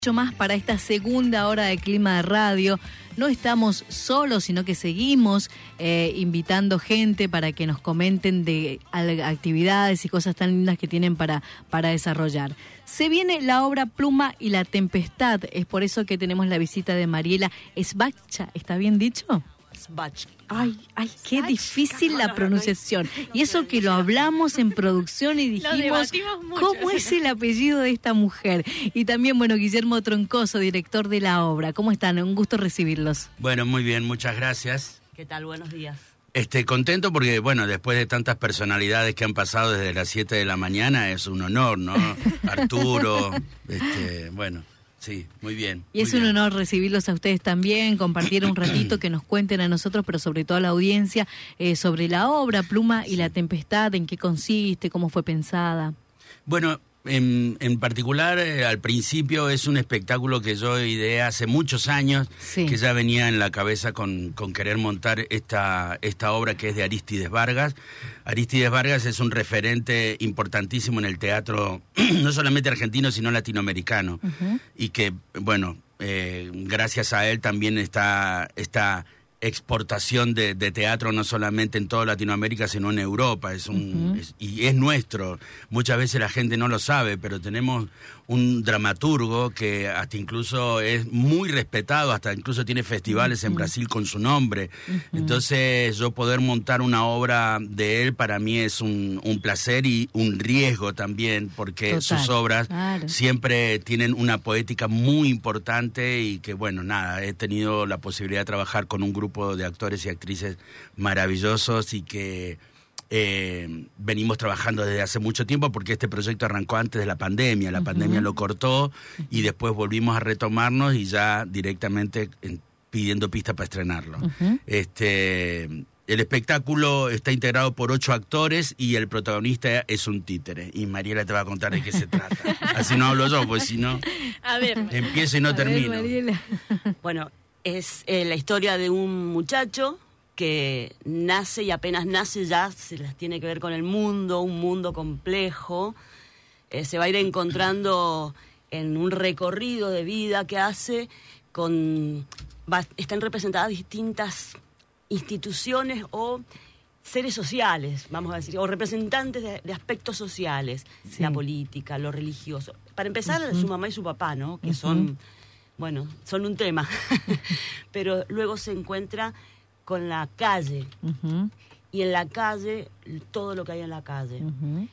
Mucho más para esta segunda hora de Clima de Radio. No estamos solos, sino que seguimos invitando gente para que nos comenten de actividades y cosas tan lindas que tienen para desarrollar. Se viene la obra Pluma y la Tempestad. Es por eso que tenemos la visita de Mariela Sbachka. ¿Está bien dicho? Sbachka. Ay, qué difícil la pronunciación. Y eso que lo hablamos en producción y dijimos, ¿cómo es el apellido de esta mujer? Y también, bueno, Guillermo Troncoso, director de la obra. ¿Cómo están? Un gusto recibirlos. Bueno, muy bien, muchas gracias. ¿Qué tal? Buenos días. Contento porque, bueno, después de tantas personalidades que han pasado desde las 7 de la mañana, es un honor, ¿no? Arturo, bueno... Sí, muy bien. Y es un honor recibirlos a ustedes también, compartir un ratito, que nos cuenten a nosotros, pero sobre todo a la audiencia, sobre la obra Pluma y la Tempestad, en qué consiste, cómo fue pensada. Bueno, en particular, al principio es un espectáculo que yo ideé hace muchos años, sí, que ya venía en la cabeza con querer montar esta obra que es de Arístides Vargas. Arístides Vargas es un referente importantísimo en el teatro, no solamente argentino, sino latinoamericano. Uh-huh. Y que, bueno, gracias a él también está esta exportación de teatro, no solamente en toda Latinoamérica, sino en Europa. Y es nuestro. Muchas veces la gente no lo sabe, pero tenemos un dramaturgo que hasta incluso es muy respetado, hasta incluso tiene festivales en Brasil con su nombre. Entonces, yo poder montar una obra de él para mí es un placer y un riesgo también, porque sus obras siempre tienen una poética muy importante y que, bueno, nada, he tenido la posibilidad de trabajar con un grupo de actores y actrices maravillosos y que venimos trabajando desde hace mucho tiempo, porque este proyecto arrancó antes de la pandemia. La pandemia lo cortó y después volvimos a retomarnos y ya directamente pidiendo pista para estrenarlo. El espectáculo está integrado por 8 actores y el protagonista es un títere. Y Mariela te va a contar de qué se trata. Así no hablo yo, pues si no, empiezo y no termino. Bueno, es la historia de un muchacho que nace y apenas nace ya se las tiene que ver con el mundo, un mundo complejo. Se va a ir encontrando en un recorrido de vida que hace están representadas distintas instituciones o seres sociales, vamos a decir, o representantes de aspectos sociales, la política, lo religioso. Para empezar, su mamá y su papá, ¿no? Que son un tema, pero luego se encuentra con la calle, y en la calle, todo lo que hay en la calle,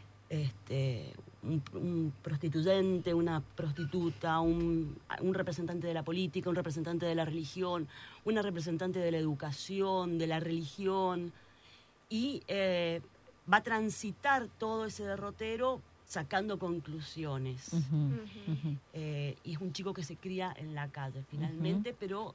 un prostituyente, una prostituta, un representante de la política, un representante de la religión, una representante de la educación, de la religión, y va a transitar todo ese derrotero sacando conclusiones. Y es un chico que se cría en la calle finalmente, pero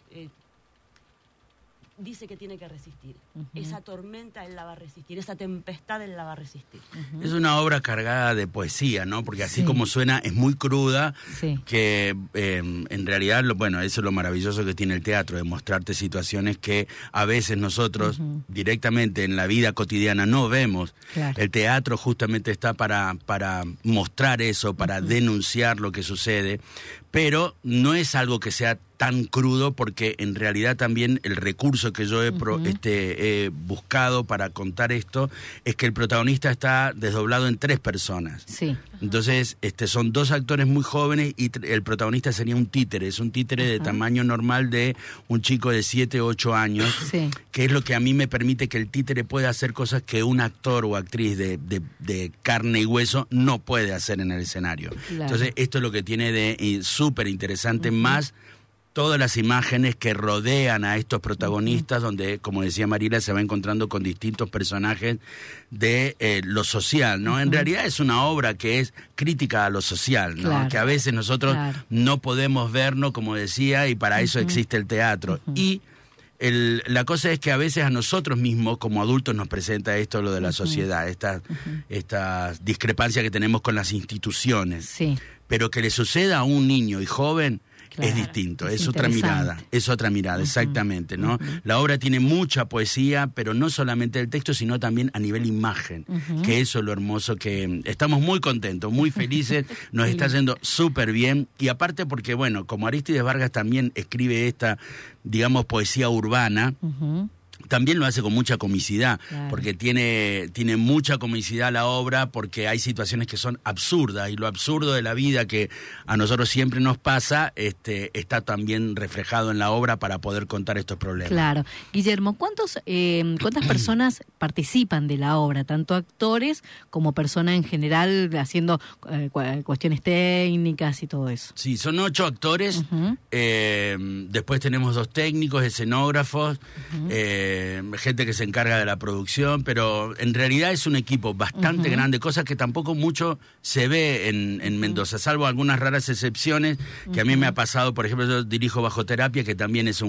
dice que tiene que resistir. Esa tormenta él la va a resistir, esa tempestad él la va a resistir. Es una obra cargada de poesía, ¿no? Porque así como suena, es muy cruda, que en realidad, eso es lo maravilloso que tiene el teatro, de mostrarte situaciones que a veces nosotros directamente en la vida cotidiana no vemos. Claro. El teatro justamente está para mostrar eso, para denunciar lo que sucede, pero no es algo que sea tan crudo, porque en realidad también el recurso que yo he buscado para contar esto es que el protagonista está desdoblado en 3 personas. Sí. Entonces, son 2 actores muy jóvenes y el protagonista sería un títere. Es un títere de tamaño normal de un chico de 7 o 8 años, que es lo que a mí me permite que el títere pueda hacer cosas que un actor o actriz de carne y hueso no puede hacer en el escenario. Claro. Entonces, esto es lo que tiene de súper interesante, más todas las imágenes que rodean a estos protagonistas, donde, como decía Mariela, se va encontrando con distintos personajes de lo social, ¿no? En realidad es una obra que es crítica a lo social, ¿no? Claro. Que a veces nosotros no podemos vernos, como decía, y para eso existe el teatro. Y la cosa es que a veces a nosotros mismos, como adultos, nos presenta esto, lo de la sociedad, estas discrepancias que tenemos con las instituciones. Sí. Pero que le suceda a un niño y joven Claro, es distinto, es otra mirada, exactamente, ¿no? La obra tiene mucha poesía, pero no solamente el texto, sino también a nivel imagen, que eso es lo hermoso, que estamos muy contentos, muy felices, nos está yendo súper bien, y aparte porque, bueno, como Arístides Vargas también escribe esta, digamos, poesía urbana, también lo hace con mucha comicidad, porque tiene mucha comicidad la obra, porque hay situaciones que son absurdas, y lo absurdo de la vida que a nosotros siempre nos pasa, está también reflejado en la obra para poder contar estos problemas. Claro. Guillermo, ¿cuántas personas participan de la obra? Tanto actores como personas en general, haciendo cuestiones técnicas y todo eso. Sí, son 8 actores, después tenemos 2 técnicos, escenógrafos, gente que se encarga de la producción, pero en realidad es un equipo bastante grande, cosa que tampoco mucho se ve en Mendoza, salvo algunas raras excepciones que a mí me ha pasado. Por ejemplo, yo dirijo Bajo Terapia, que también es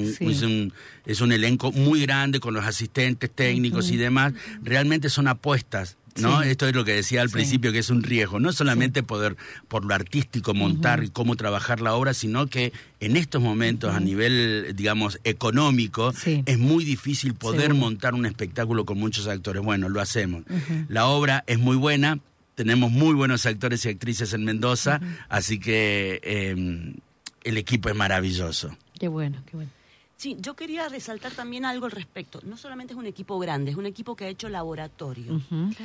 un elenco muy grande con los asistentes técnicos y demás. Realmente son apuestas, ¿no? Esto es lo que decía al principio, que es un riesgo, no solamente poder por lo artístico montar y cómo trabajar la obra, sino que en estos momentos a nivel, digamos, económico, es muy difícil poder montar un espectáculo con muchos actores. Bueno, lo hacemos. La obra es muy buena, tenemos muy buenos actores y actrices en Mendoza, así que el equipo es maravilloso. Qué bueno, qué bueno. Sí, yo quería resaltar también algo al respecto. No solamente es un equipo grande, es un equipo que ha hecho laboratorio.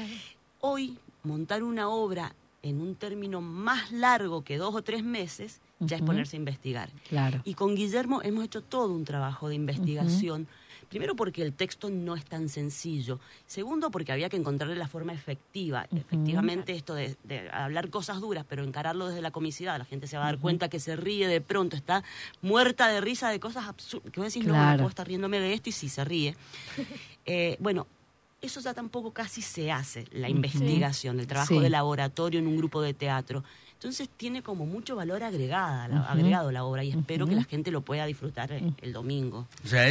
Hoy, montar una obra en un término más largo que 2 o 3 meses, ya es ponerse a investigar. Claro. Y con Guillermo hemos hecho todo un trabajo de investigación. Primero porque el texto no es tan sencillo. Segundo porque había que encontrarle la forma efectiva. Efectivamente esto de hablar cosas duras, pero encararlo desde la comicidad, la gente se va a dar cuenta que se ríe de pronto, está muerta de risa de cosas absurdas. Que vos decís, no puedo estar riéndome de esto, y sí se ríe. Bueno, eso ya tampoco casi se hace, la investigación, el trabajo de laboratorio en un grupo de teatro. Entonces tiene como mucho valor agregado la obra, y espero que la gente lo pueda disfrutar el domingo. O sea,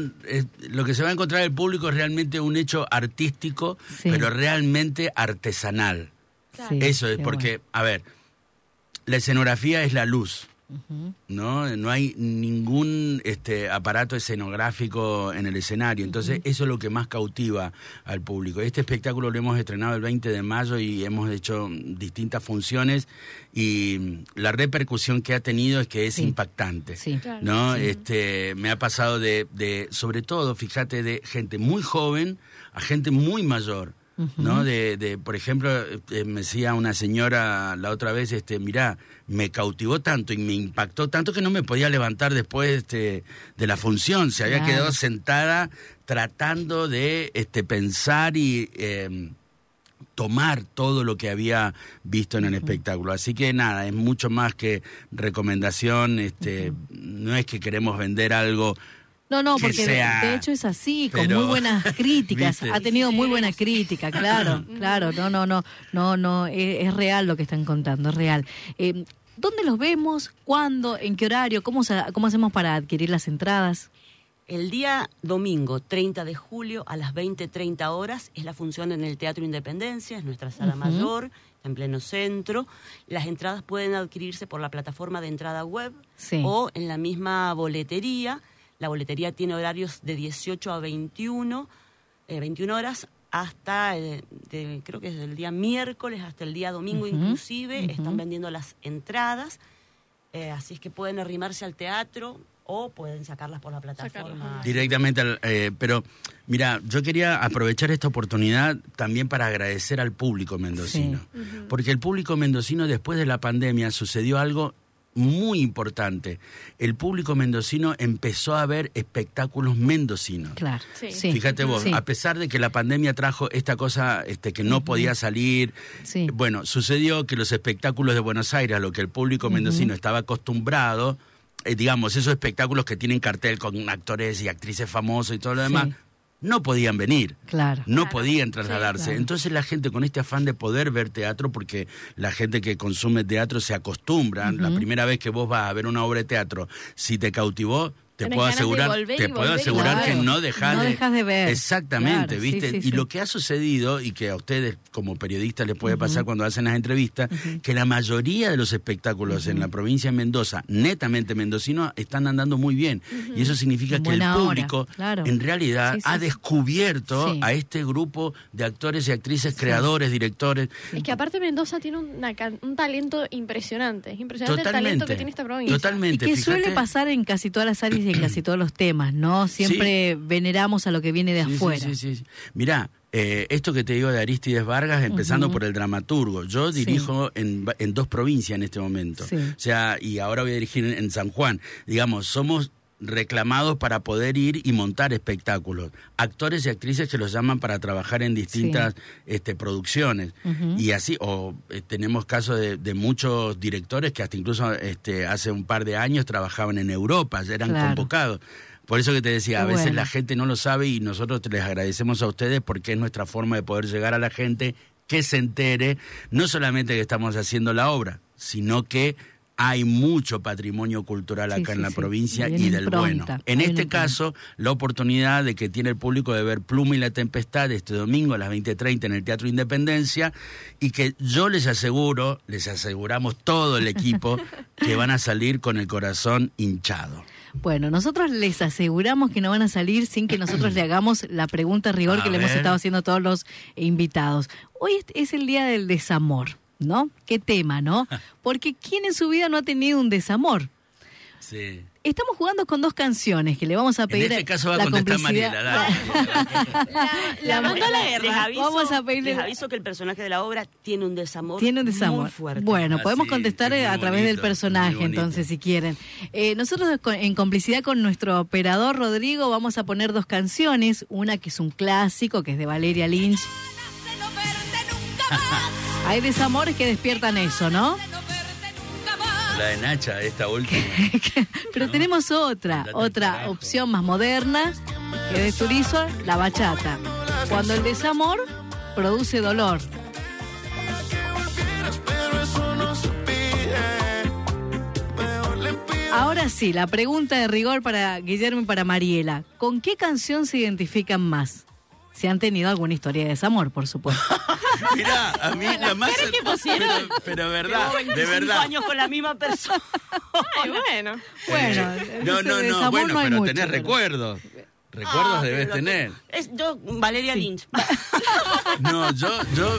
lo que se va a encontrar el público es realmente un hecho artístico, pero realmente artesanal. Eso es porque, a ver, la escenografía es la luz. No hay ningún aparato escenográfico en el escenario, entonces eso es lo que más cautiva al público. Este espectáculo lo hemos estrenado el 20 de mayo y hemos hecho distintas funciones, y la repercusión que ha tenido es que es impactante, ¿no? Me ha pasado de sobre todo, fíjate, de gente muy joven a gente muy mayor, ¿no? Por ejemplo, me decía una señora la otra vez, mirá, me cautivó tanto y me impactó tanto que no me podía levantar después de la función. Se había quedado sentada tratando de pensar y tomar todo lo que había visto en el espectáculo. Así que nada, es mucho más que recomendación, no es que queremos vender algo. No, porque de hecho es así, con muy buenas críticas. ¿Viste? Ha tenido muy buena crítica, claro. No, es real lo que están contando, es real. ¿Dónde los vemos? ¿Cuándo? ¿En qué horario? ¿Cómo hacemos para adquirir las entradas? El día domingo, 30 de julio, a las 20:30 horas, es la función en el Teatro Independencia, es nuestra sala mayor, en pleno centro. Las entradas pueden adquirirse por la plataforma de entrada web o en la misma boletería. La boletería tiene horarios de 18 a 21 horas, hasta, creo que desde el día miércoles hasta el día domingo inclusive, están vendiendo las entradas, así es que pueden arrimarse al teatro o pueden sacarlas por la plataforma. Directamente, pero mira, yo quería aprovechar esta oportunidad también para agradecer al público mendocino, porque el público mendocino, después de la pandemia, sucedió algo muy importante. El público mendocino empezó a ver espectáculos mendocinos. Claro. Fíjate vos, a pesar de que la pandemia trajo esta cosa que no podía salir, bueno, sucedió que los espectáculos de Buenos Aires, a lo que el público mendocino estaba acostumbrado, digamos, esos espectáculos que tienen cartel con actores y actrices famosos y todo lo demás, no podían venir, no podían trasladarse. Entonces la gente, con este afán de poder ver teatro, porque la gente que consume teatro se acostumbra, la primera vez que vos vas a ver una obra de teatro, si te cautivó, te puedo asegurar que no dejas de ver. Exactamente, claro, ¿viste? Sí, y lo que ha sucedido, y que a ustedes como periodistas les puede pasar cuando hacen las entrevistas, que la mayoría de los espectáculos en la provincia de Mendoza, netamente mendocinos, están andando muy bien. Y eso significa que el público, en realidad, ha descubierto a este grupo de actores y actrices, creadores, directores. Es que aparte Mendoza tiene un talento impresionante. Es impresionante el talento que tiene esta provincia. Totalmente. Y que suele pasar en casi todas las áreas y en casi todos los temas, ¿no? Siempre veneramos a lo que viene de afuera. Sí. Mirá, esto que te digo de Arístides Vargas, empezando por el dramaturgo. Yo dirijo en 2 provincias en este momento. O sea, y ahora voy a dirigir en San Juan. Digamos, somos reclamados para poder ir y montar espectáculos. Actores y actrices que los llaman para trabajar en distintas producciones. Y así, tenemos casos de muchos directores que hasta incluso hace un par de años trabajaban en Europa, ya eran convocados. Por eso que te decía, a veces la gente no lo sabe y nosotros les agradecemos a ustedes porque es nuestra forma de poder llegar a la gente, que se entere, no solamente que estamos haciendo la obra, sino que hay mucho patrimonio cultural acá en la provincia y del bueno. En este caso, la oportunidad de que tiene el público de ver Pluma y la Tempestad este domingo a las 20:30 en el Teatro Independencia, y que yo les aseguramos todo el equipo que van a salir con el corazón hinchado. Bueno, nosotros les aseguramos que no van a salir sin que nosotros le hagamos la pregunta a rigor que le hemos estado haciendo a todos los invitados. Hoy es el día del desamor, ¿no? ¿Qué tema, no? Porque ¿quién en su vida no ha tenido un desamor? Sí. Estamos jugando con 2 canciones que le vamos a pedir. En este caso va a contestar Mariela, dale. La mandó a la guerra. Les aviso que el personaje de la obra tiene un desamor muy fuerte. Bueno, podemos contestar a través del personaje, entonces, si quieren. Nosotros, en complicidad con nuestro operador Rodrigo, vamos a poner 2 canciones. Una que es un clásico, que es de Valeria Lynch. Hay desamores que despiertan eso, ¿no? La de Nacha, esta última. Pero tenemos otra opción más moderna, que es de Turizo, la bachata. Cuando el desamor produce dolor. Ahora sí, la pregunta de rigor para Guillermo y para Mariela. ¿Con qué canción se identifican más? Si han tenido alguna historia de desamor, por supuesto. Mirá, a mí la más... Pero verdad, de verdad. Años con la misma persona. Ay, bueno. No, bueno, pero mucho, tenés recuerdos. Recuerdos debes tener. Yo, Valeria Lynch. No, yo...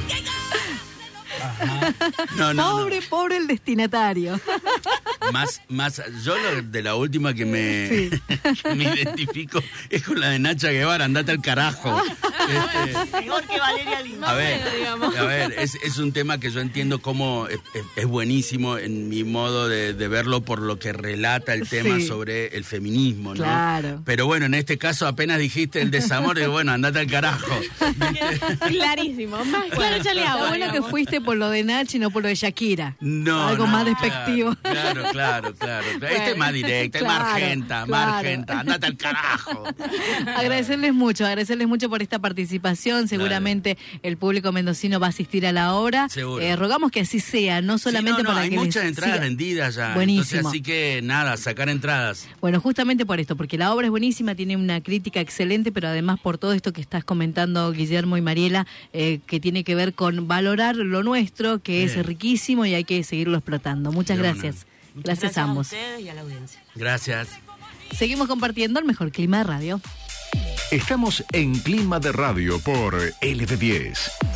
Ajá. Pobre el destinatario. Más, yo de la última que me identifico es con la de Nacha Guevara, andate al carajo. Mejor que Valeria Lynch. A ver, es un tema que yo entiendo cómo es buenísimo en mi modo de verlo por lo que relata el tema sobre el feminismo, ¿no? Claro. Pero bueno, en este caso apenas dijiste el desamor, y bueno, andate al carajo. Clarísimo, más claro, échale agua. Bueno que fuiste por lo de Nachi y no por lo de Shakira. Algo más despectivo. Claro. Bueno, este es más directo, es Margenta, andate al carajo. Agradecerles mucho por esta participación. Seguramente el público mendocino va a asistir a la obra. Rogamos que así sea, no solamente para hay que muchas entradas vendidas ya. Buenísimo. Entonces, así que nada, sacar entradas. Bueno, justamente por esto, porque la obra es buenísima, tiene una crítica excelente, pero además por todo esto que estás comentando, Guillermo y Mariela, que tiene que ver con valorar lo nuestro, que es riquísimo y hay que seguirlo explotando. Muchas gracias. Gracias a ambos. A ustedes y a la audiencia. Gracias. Seguimos compartiendo el mejor clima de radio. Estamos en Clima de Radio por LB10.